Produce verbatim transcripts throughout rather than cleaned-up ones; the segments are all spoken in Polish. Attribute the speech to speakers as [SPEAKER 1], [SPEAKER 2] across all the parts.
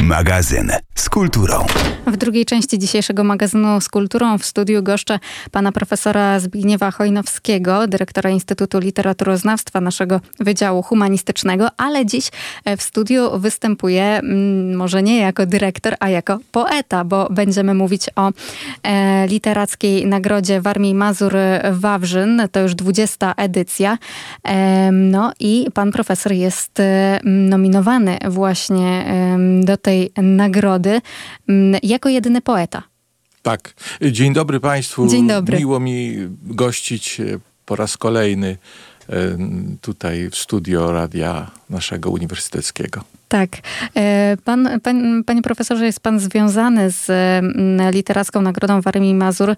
[SPEAKER 1] Magazyn z kulturą.
[SPEAKER 2] W drugiej części dzisiejszego magazynu z kulturą w studiu goszczę pana profesora Zbigniewa Chojnowskiego, dyrektora Instytutu Literaturoznawstwa naszego Wydziału Humanistycznego, ale dziś w studiu występuje może nie jako dyrektor, a jako poeta, bo będziemy mówić o e, literackiej nagrodzie Warmii i Mazur Wawrzyn. To już dwudziesta edycja. E, no i pan profesor jest e, nominowany właśnie e, do tej nagrody jako jedyny poeta.
[SPEAKER 3] Tak. Dzień dobry Państwu.
[SPEAKER 2] Dzień dobry.
[SPEAKER 3] Miło mi gościć po raz kolejny tutaj w studio radia naszego uniwersyteckiego.
[SPEAKER 2] Tak. Pan, pan, panie profesorze, jest pan związany z Literacką Nagrodą Warmii i Mazur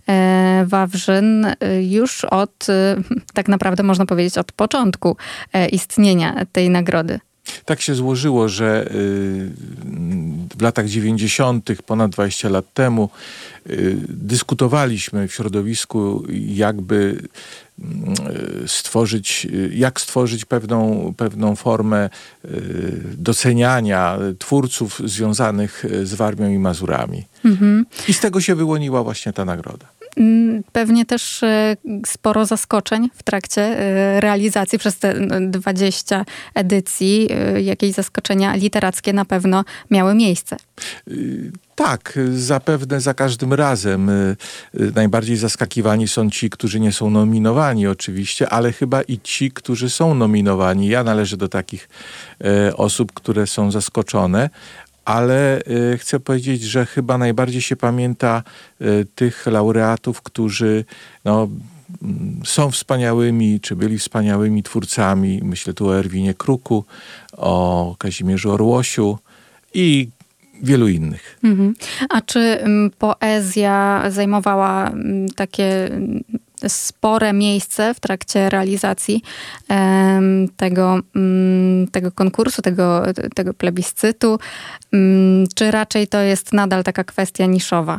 [SPEAKER 2] Wawrzyn już od, tak naprawdę można powiedzieć, od początku istnienia tej nagrody.
[SPEAKER 3] Tak się złożyło, że w latach dziewięćdziesiątych, ponad dwadzieścia lat temu, dyskutowaliśmy w środowisku, jakby stworzyć, jak stworzyć pewną, pewną formę doceniania twórców związanych z Warmią i Mazurami. Mhm. I z tego się wyłoniła właśnie ta nagroda.
[SPEAKER 2] Pewnie też sporo zaskoczeń w trakcie realizacji przez te dwadzieścia edycji. Jakieś zaskoczenia literackie na pewno miały miejsce.
[SPEAKER 3] Tak, zapewne za każdym razem. Najbardziej zaskakiwani są ci, którzy nie są nominowani oczywiście, ale chyba i ci, którzy są nominowani. Ja należę do takich osób, które są zaskoczone. Ale y, chcę powiedzieć, że chyba najbardziej się pamięta y, tych laureatów, którzy no, y, są wspaniałymi, czy byli wspaniałymi twórcami. Myślę tu o Erwinie Kruku, o Kazimierzu Orłosiu i wielu innych. Mhm.
[SPEAKER 2] A czy y, poezja zajmowała y, takie spore miejsce w trakcie realizacji um, tego, um, tego konkursu, tego, tego plebiscytu, um, czy raczej to jest nadal taka kwestia niszowa?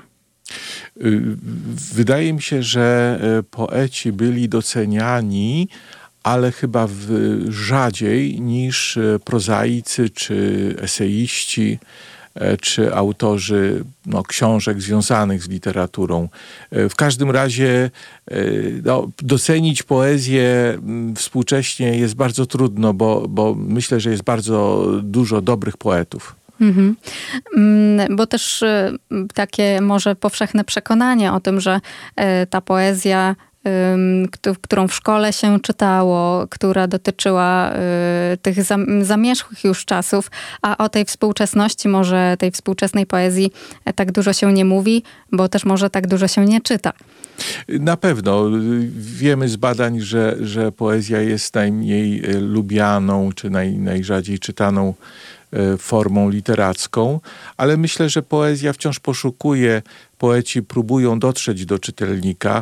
[SPEAKER 3] Wydaje mi się, że poeci byli doceniani, ale chyba w, rzadziej niż prozaicy czy eseiści, czy autorzy no, książek związanych z literaturą. W każdym razie no, docenić poezję współcześnie jest bardzo trudno, bo, bo myślę, że jest bardzo dużo dobrych poetów. Mhm.
[SPEAKER 2] Bo też takie może powszechne przekonanie o tym, że ta poezja, którą w szkole się czytało, która dotyczyła tych zamierzchłych już czasów, a o tej współczesności, może tej współczesnej poezji tak dużo się nie mówi, bo też może tak dużo się nie czyta.
[SPEAKER 3] Na pewno. Wiemy z badań, że, że poezja jest najmniej lubianą, czy naj, najrzadziej czytaną formą literacką, ale myślę, że poezja wciąż poszukuje, poeci próbują dotrzeć do czytelnika,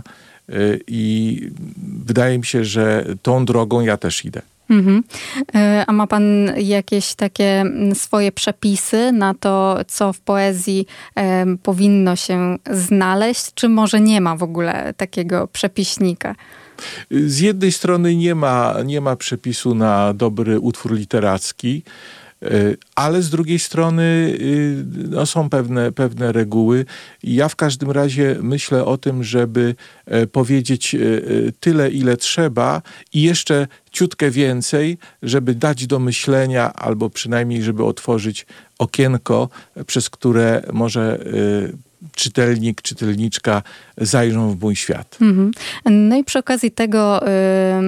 [SPEAKER 3] i wydaje mi się, że tą drogą ja też idę. Mhm.
[SPEAKER 2] A ma pan jakieś takie swoje przepisy na to, co w poezji e, powinno się znaleźć, czy może nie ma w ogóle takiego przepiśnika?
[SPEAKER 3] Z jednej strony nie ma, nie ma przepisu na dobry utwór literacki, ale z drugiej strony no, są pewne, pewne reguły. Ja w każdym razie myślę o tym, żeby powiedzieć tyle, ile trzeba i jeszcze ciutkę więcej, żeby dać do myślenia, albo przynajmniej, żeby otworzyć okienko, przez które może czytelnik, czytelniczka zajrzą w mój świat. Mhm.
[SPEAKER 2] No i przy okazji tego y,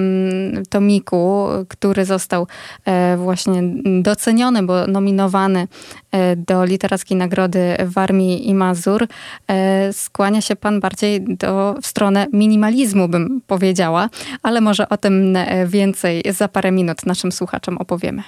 [SPEAKER 2] tomiku, który został y, właśnie doceniony, bo nominowany y, do Literackiej Nagrody Warmii i Mazur, y, skłania się pan bardziej do, w stronę minimalizmu, bym powiedziała, ale może o tym więcej za parę minut naszym słuchaczom opowiemy.